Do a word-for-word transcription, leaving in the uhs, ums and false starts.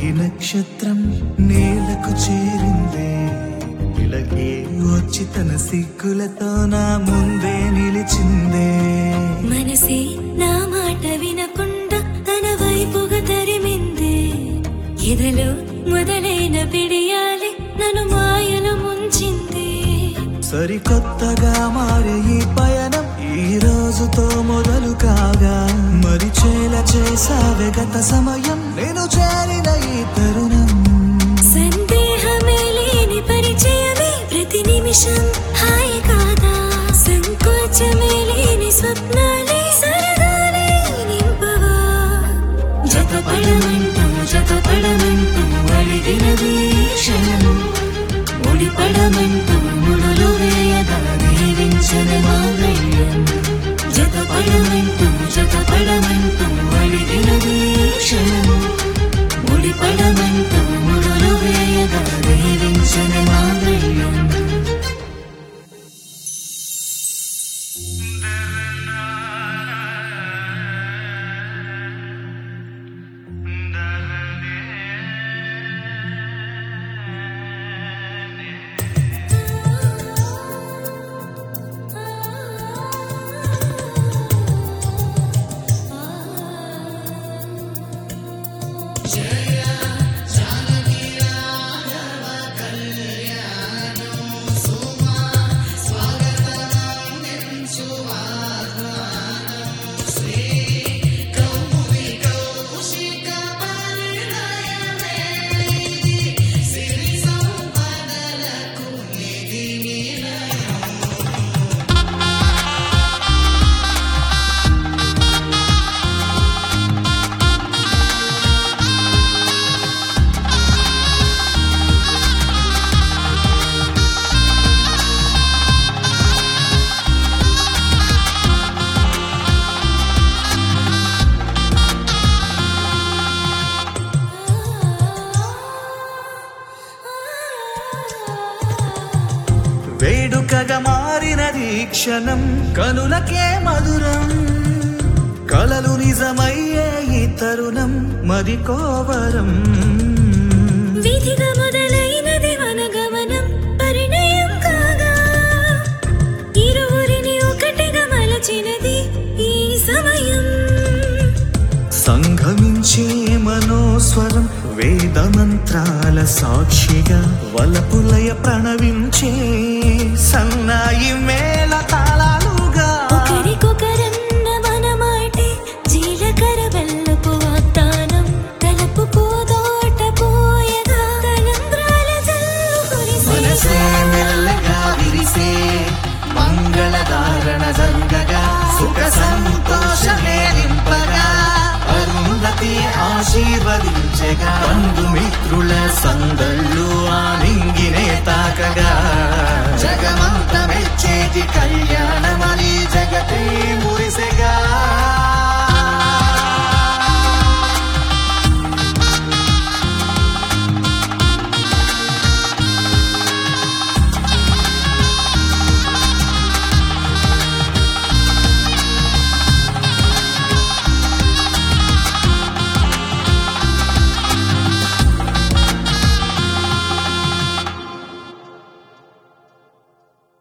ఈ నక్షత్రం నేలకు చేరిందే, ఇలాగే వచ్చి తన సిగ్గులతో నా ముందే నిలిచిందే. మనసే నా మాట వినకుండా తన వైపుగా తరిమిందే, ఎదలో మొదలైన పిడియాలి నన్ను మాయలు ముంచింది. సరికొత్తగా మారే ఈ పయనం ఈ రోజుతో మొదలు కాగా, మరిచేలా చేసావే గత సమయం నేను చేరిన ఈ తరుణం. సందేహమే లేని పరిచయమే ప్రతి నిమిషం హాయి కాదా, సంకోచమే లేని స్వప్నాలే సరదాలే నింపవా. జతపడమంటూ జతపడమంటూ అడిగినది క్షణము, ముడిపడమంటూ ముడులు వేయగా దీవించని మాంగళ్యం. జతపడమంటూ జతపడమంటూ అడిగినది క్షణము, ముడిపడమంటూ ముడులు వేయగా దీవించని మాంగళ్యం. వేడుకగా మారినది క్షణం కనులకే మధురం, కలలు నిజమయ్యే ఈ తరుణం మది కోవరం. విధిగా మొదలైనది మన గమనం పరిణయం కాగా, ఇరువురిని ఒకటిగా మలచినది ఈ సమయం. సంగమించే మనోస్వరం వేద మంత్రాల సాక్షిగా, వలపులయ ప్రణవించే సన్నాయి మేళ తాళాలుగా. ఒకరికొకరన్న మన మాటే జీలకర్ర బెల్లపు వాగ్దానం, తలపు పూదోట పోయగా తలంబ్రాల జల్లు కురిసే. మనసే మెల్లగా విరిసే మంగళధారణ జరుగగా, సుఖ సంతోషమే నింపగా, అరుంధతి ఆశీర్వదించగా, బంధుమిత్రుల సందళ్ళు ఆలింగినే తాకగా, జగమంత మెచ్చేటి కళ్యాణమని జగతే